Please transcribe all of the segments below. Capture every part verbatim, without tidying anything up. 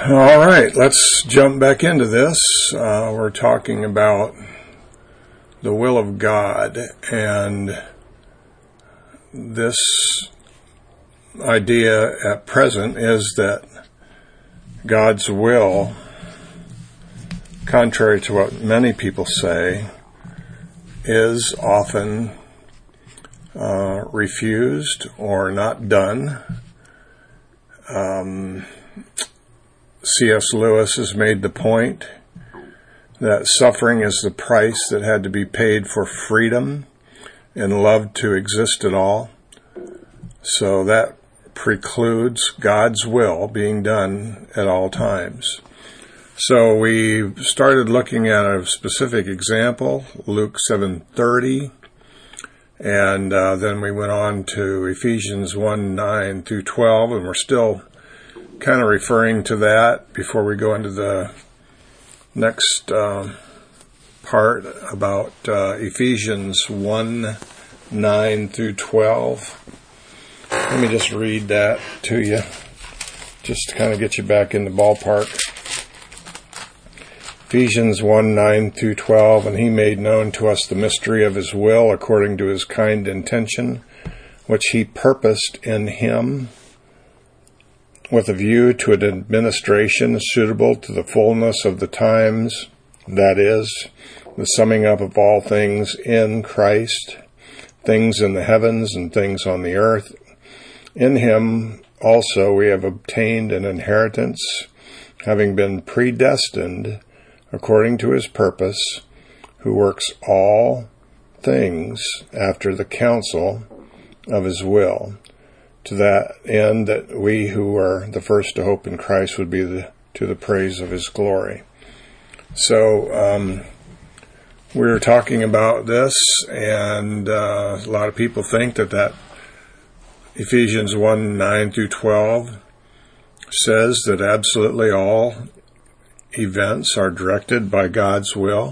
All right, let's jump back into this. Uh, we're talking about the will of God, and this idea at present is that God's will, contrary to what many people say, is often uh, refused or not done. Um, C S Lewis has made the point that suffering is the price that had to be paid for freedom and love to exist at all. So that precludes God's will being done at all times. So we started looking at a specific example, Luke seven thirty, and uh, then we went on to Ephesians one nine through twelve, and we're still kind of referring to that before we go into the next uh, part about uh, Ephesians one nine through twelve. Let me just read that to you, just to kind of get you back in the ballpark. Ephesians one nine through twelve, and he made known to us the mystery of his will according to his kind intention, which he purposed in him, with a view to an administration suitable to the fullness of the times, that is, the summing up of all things in Christ, things in the heavens and things on the earth. In him also we have obtained an inheritance, having been predestined according to his purpose, who works all things after the counsel of his will, to that end that we who are the first to hope in Christ would be the, to the praise of his glory. So um, we're talking about this, and uh, a lot of people think that that Ephesians one nine through twelve says that absolutely all events are directed by God's will.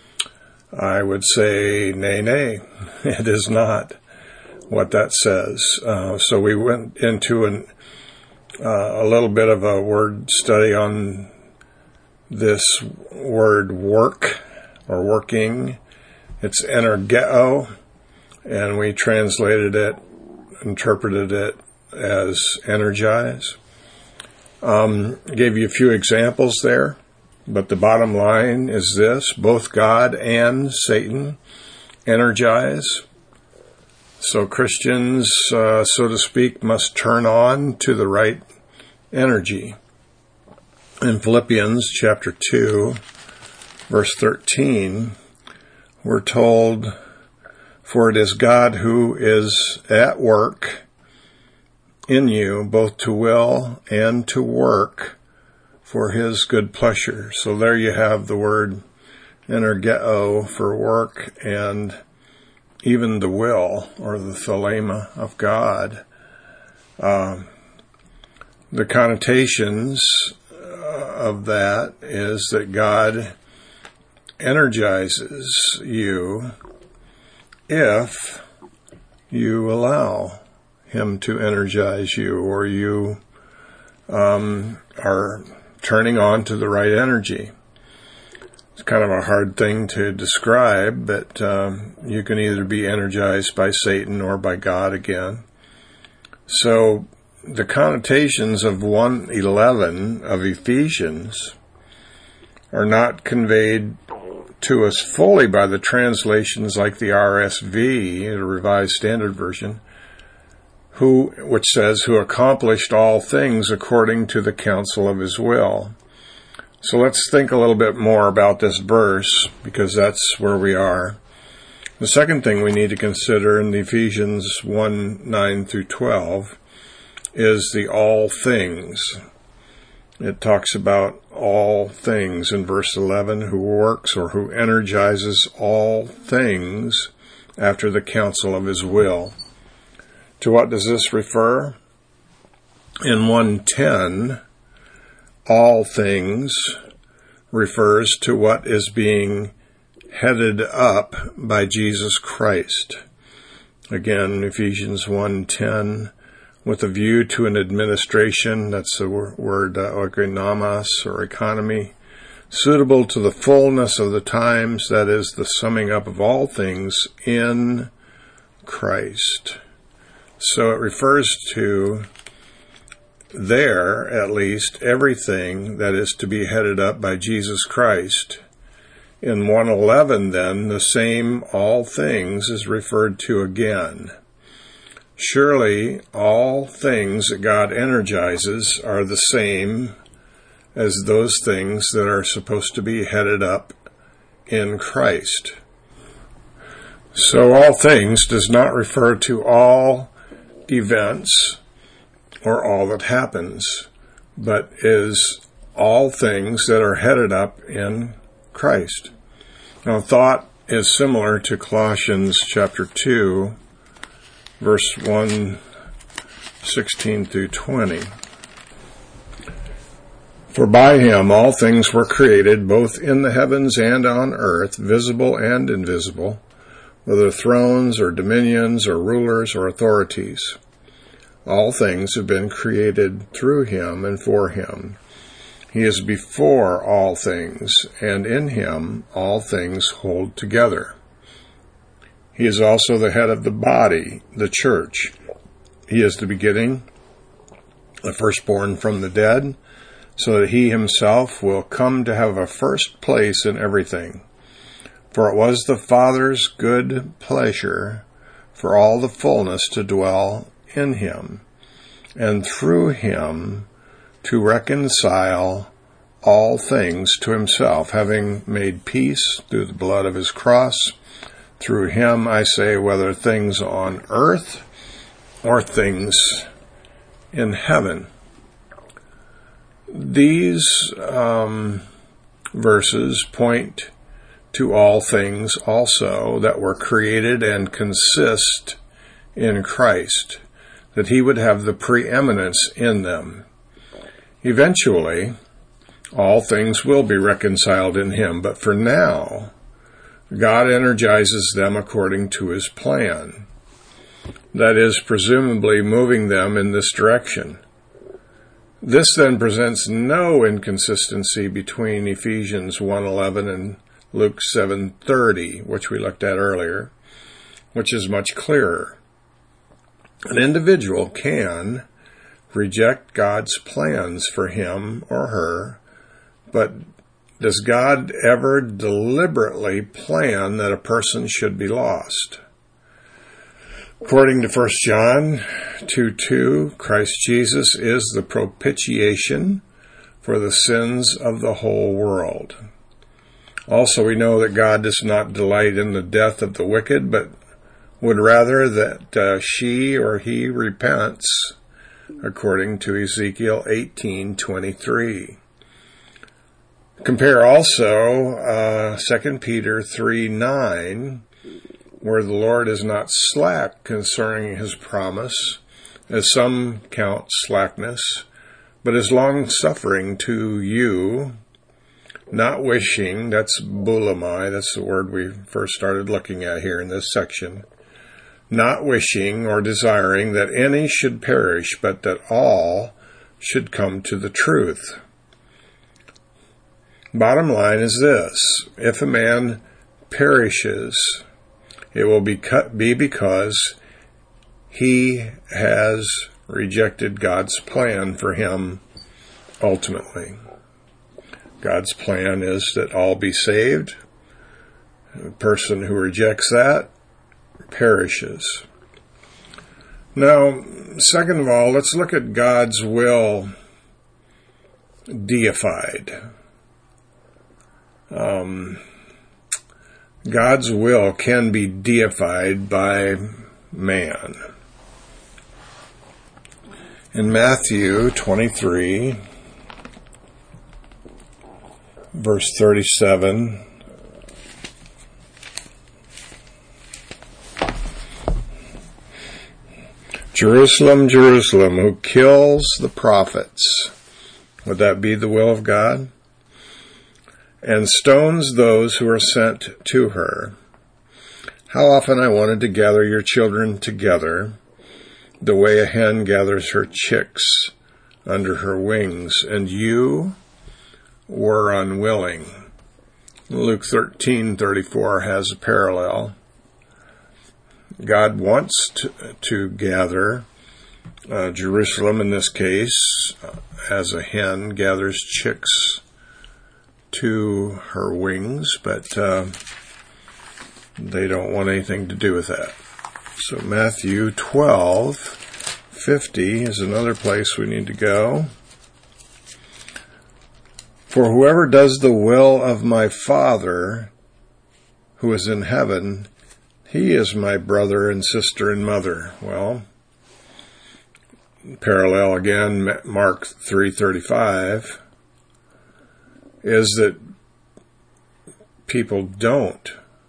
I would say nay, nay, it is not what that says. Uh, so we went into an, uh, a little bit of a word study on this word work or working. It's energeo, and we translated it, interpreted it as energize. Um, gave you a few examples there, but the bottom line is this: both God and Satan energize. So Christians, uh, so to speak, must turn on to the right energy. In Philippians chapter two, verse thirteen, we're told, "For it is God who is at work in you, both to will and to work for his good pleasure." So there you have the word energeo for work, and even the will, or the thelema of God. Um, the connotations of that is that God energizes you if you allow him to energize you, or you um, are turning on to the right energy. It's kind of a hard thing to describe, but um, you can either be energized by Satan or by God again. So the connotations of one eleven of Ephesians are not conveyed to us fully by the translations like the R S V, the Revised Standard Version, who, which says, "who accomplished all things according to the counsel of his will." So let's think a little bit more about this verse, because that's where we are. The second thing we need to consider in Ephesians one nine through twelve is the all things. It talks about all things in verse eleven, who works or who energizes all things after the counsel of his will. To what does this refer? In one ten, all things refers to what is being headed up by Jesus Christ. Again, Ephesians one ten, with a view to an administration, that's the word uh, oikonomos, or economy, suitable to the fullness of the times, that is, the summing up of all things in Christ. So it refers to, there at least, everything that is to be headed up by Jesus Christ. In one eleven, then, the same all things is referred to again. Surely all things that God energizes are the same as those things that are supposed to be headed up in Christ. So all things does not refer to all events or all that happens, but is all things that are headed up in Christ. Now, thought is similar to Colossians chapter two, verse one, sixteen through twenty. For by him all things were created, both in the heavens and on earth, visible and invisible, whether thrones or dominions or rulers or authorities. All things have been created through him and for him. He is before all things, and in him all things hold together. He is also the head of the body, the church. He is the beginning, the firstborn from the dead, so that he himself will come to have a first place in everything. For it was the Father's good pleasure for all the fullness to dwell in him, and through him to reconcile all things to himself, having made peace through the blood of his cross. Through him, I say, whether things on earth or things in heaven. These um, verses point to all things also that were created and consist in Christ, that he would have the preeminence in them. Eventually, all things will be reconciled in him, but for now, God energizes them according to his plan. That is, presumably moving them in this direction. This then presents no inconsistency between Ephesians one eleven and Luke seven thirty, which we looked at earlier, which is much clearer. An individual can reject God's plans for him or her, but does God ever deliberately plan that a person should be lost? According to First John two two, Christ Jesus is the propitiation for the sins of the whole world. Also, we know that God does not delight in the death of the wicked, but would rather that uh, she or he repents, according to Ezekiel eighteen twenty-three. Compare also uh, Second Peter three nine, where the Lord is not slack concerning his promise, as some count slackness, but is long-suffering to you, not wishing, that's bulimai, that's the word we first started looking at here in this section, not wishing or desiring that any should perish, but that all should come to the truth. Bottom line is this: if a man perishes, it will be, cut, be because he has rejected God's plan for him ultimately. God's plan is that all be saved. The person who rejects that perishes. Now, second of all, let's look at God's will deified. Um, God's will can be deified by man. In Matthew twenty-three, verse thirty-seven, Jerusalem, Jerusalem, who kills the prophets. Would that be the will of God? And stones those who are sent to her. How often I wanted to gather your children together, the way a hen gathers her chicks under her wings, and you were unwilling. Luke thirteen thirty-four has a parallel. God wants to, to gather uh, Jerusalem, in this case, uh, as a hen gathers chicks to her wings, but uh, they don't want anything to do with that. So Matthew twelve fifty is another place we need to go. For whoever does the will of my Father who is in heaven, he is my brother and sister and mother. Well, parallel again, Mark three thirty-five, is that people don't.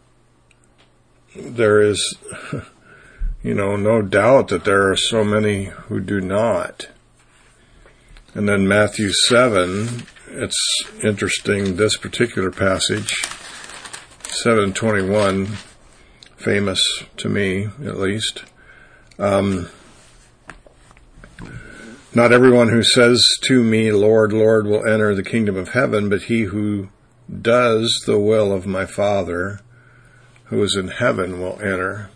There is, you know, no doubt that there are so many who do not. And then Matthew seven, it's interesting, this particular passage, seven twenty-one, famous to me at least. Um, Not everyone who says to me, Lord, Lord, will enter the kingdom of heaven, but he who does the will of my Father who is in heaven will enter.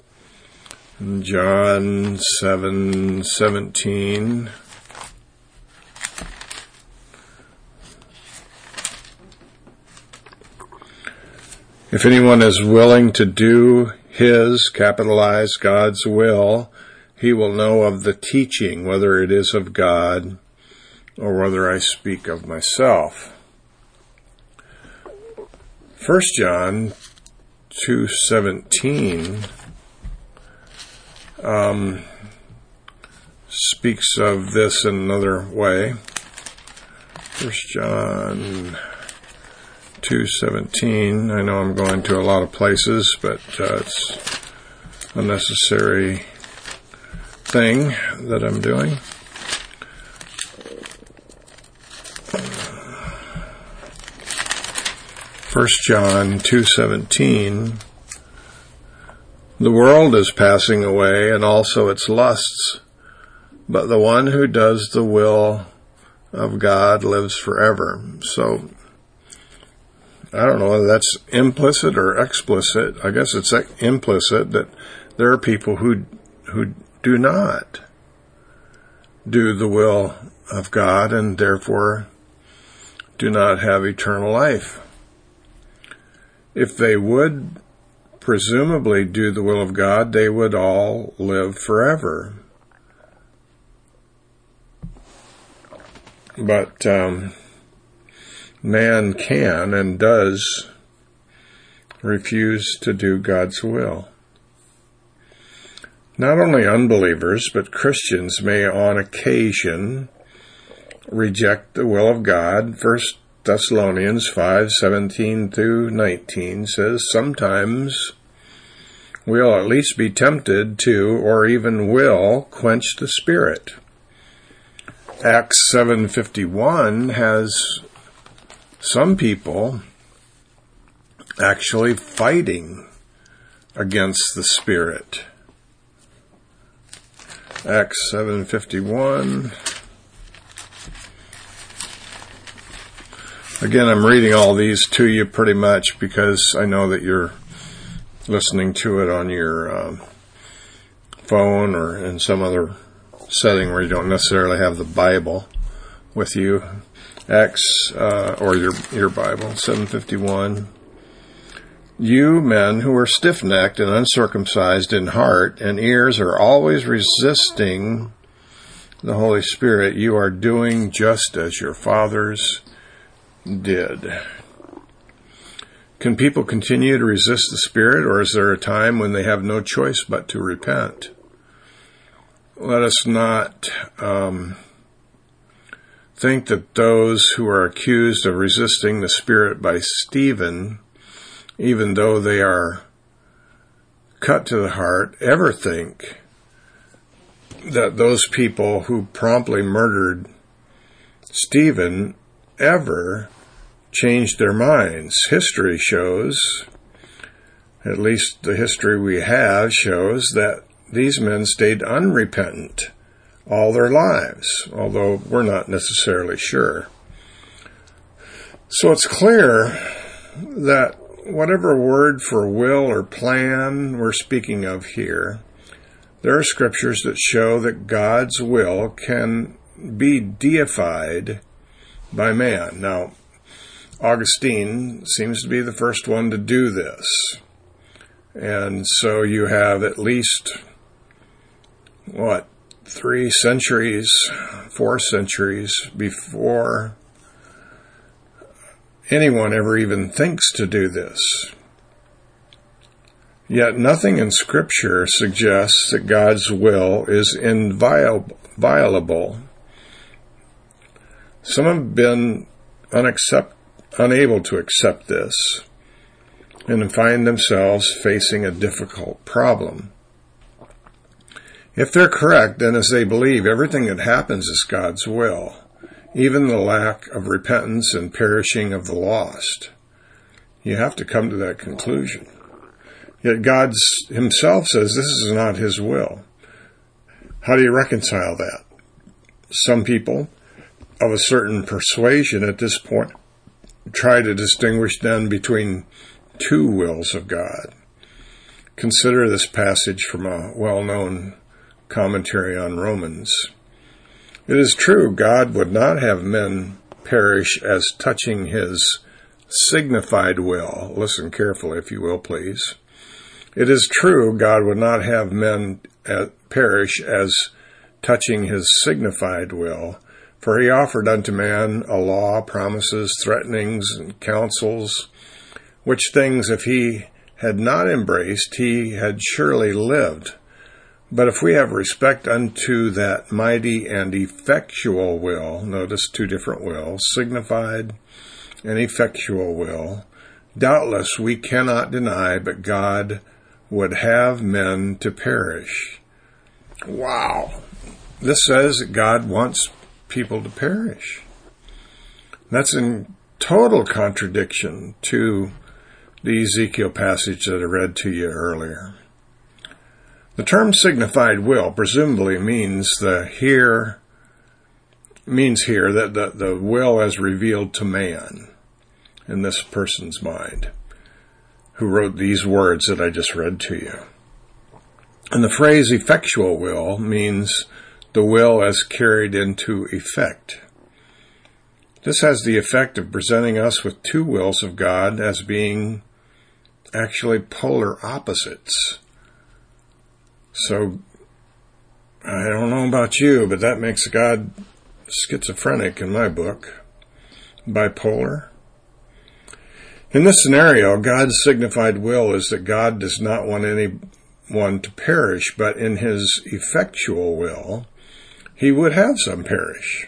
John seven seventeen. If anyone is willing to do his, capitalize God's will, he will know of the teaching, whether it is of God or whether I speak of myself. First John two seventeen um, speaks of this in another way. First John two seventeen. I know I'm going to a lot of places, but uh, it's a necessary thing that I'm doing. First John two seventeen. The world is passing away and also its lusts, but the one who does the will of God lives forever. So I don't know whether that's implicit or explicit. I guess it's implicit that there are people who who do not do the will of God and therefore do not have eternal life. If they would presumably do the will of God, they would all live forever. But um, man can and does refuse to do God's will. Not only unbelievers, but Christians may on occasion reject the will of God. First Thessalonians five seventeen through nineteen says, sometimes we'll at least be tempted to, or even will, quench the Spirit. Acts seven fifty-one has some people actually fighting against the Spirit. Acts seven fifty-one. Again, I'm reading all these to you pretty much because I know that you're listening to it on your um, phone or in some other setting where you don't necessarily have the Bible with you. Acts, uh, or your your Bible, seven fifty-one. You men who are stiff-necked and uncircumcised in heart and ears are always resisting the Holy Spirit. You are doing just as your fathers did. Can people continue to resist the Spirit, or is there a time when they have no choice but to repent? Let us not um, think that those who are accused of resisting the Spirit by Stephen, even though they are cut to the heart, ever think that those people who promptly murdered Stephen ever changed their minds. History shows, at least the history we have shows, that these men stayed unrepentant all their lives, although we're not necessarily sure. So it's clear that whatever word for will or plan we're speaking of here, there are scriptures that show that God's will can be deified by man. Now, Augustine seems to be the first one to do this. And so you have at least, what, three centuries, four centuries before anyone ever even thinks to do this. Yet nothing in Scripture suggests that God's will is inviolable. Some have been unaccept, unable to accept this and find themselves facing a difficult problem. If they're correct, then as they believe, everything that happens is God's will, even the lack of repentance and perishing of the lost. You have to come to that conclusion. Yet God himself says this is not his will. How do you reconcile that? Some people of a certain persuasion at this point try to distinguish then between two wills of God. Consider this passage from a well-known commentary on Romans. It is true, God would not have men perish as touching his signified will. Listen carefully, if you will, please. It is true, God would not have men perish as touching his signified will, for he offered unto man a law, promises, threatenings, and counsels, which things if he had not embraced, he had surely lived. But if we have respect unto that mighty and effectual will, notice two different wills, signified and effectual will, doubtless we cannot deny, but God would have men to perish. Wow. This says that God wants people to perish. That's in total contradiction to the Ezekiel passage that I read to you earlier. The term signified will presumably means the here means here that the, the will as revealed to man in this person's mind who wrote these words that I just read to you. And the phrase effectual will means the will as carried into effect. This has the effect of presenting us with two wills of God as being actually polar opposites. So, I don't know about you, but that makes God schizophrenic in my book. Bipolar. In this scenario, God's signified will is that God does not want anyone to perish, but in his effectual will, he would have some perish.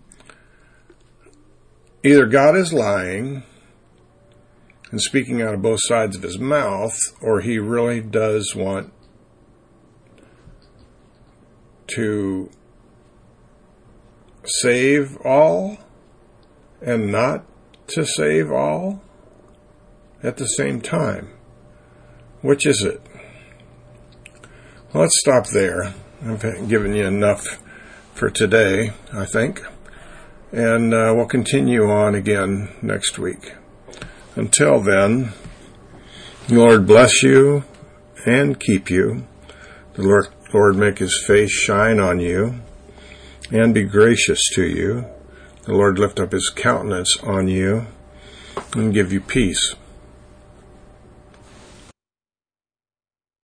Either God is lying and speaking out of both sides of his mouth, or he really does want to save all and not to save all at the same time. Which is it? Well, let's stop there. I've given you enough for today, I think. And uh, we'll continue on again next week. Until then, the Lord bless you and keep you. The Lord, Lord make his face shine on you and be gracious to you. The Lord lift up his countenance on you and give you peace.